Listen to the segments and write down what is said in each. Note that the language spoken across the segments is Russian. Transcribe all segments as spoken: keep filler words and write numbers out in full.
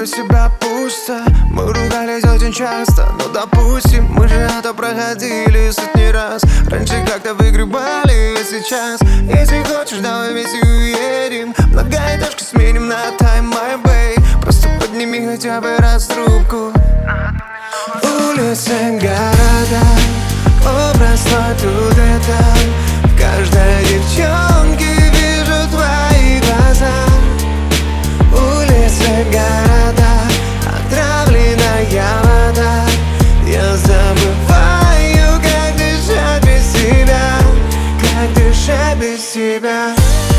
без себя пусто. Мы ругались очень часто, но допустим, мы же это проходили сотни раз. Раньше как-то выгребали, а сейчас, если хочешь, давай вместе уедем. Многоэтажки сменим на Time My Bay. Просто подними хотя бы раз трубку. Улицы, города, образ твой тут и там. В каждой девчонке вижу твои глаза. Улицы, города, отравленная вода. Я забываю, как дышать без тебя, как дышать без тебя.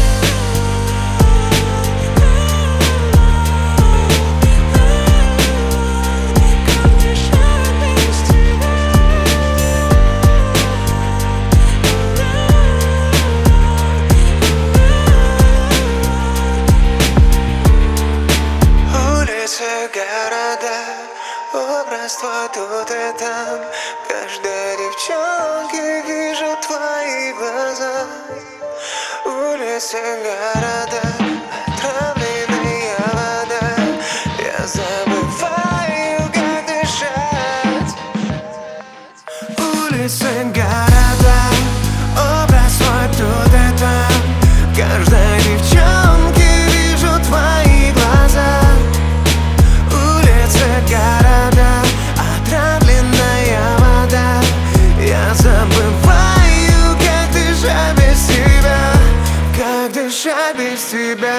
Города, образ твой тут и там. В каждой девчонке вижу твои глаза. Улицы, города, отравленная вода. Я забываю, как дышать. Улицы, города, образ твой тут и там. В каждой девчонке вижу твои глаза. Города, отравленная вода. Я забываю, как дышать без тебя, как дышать без тебя.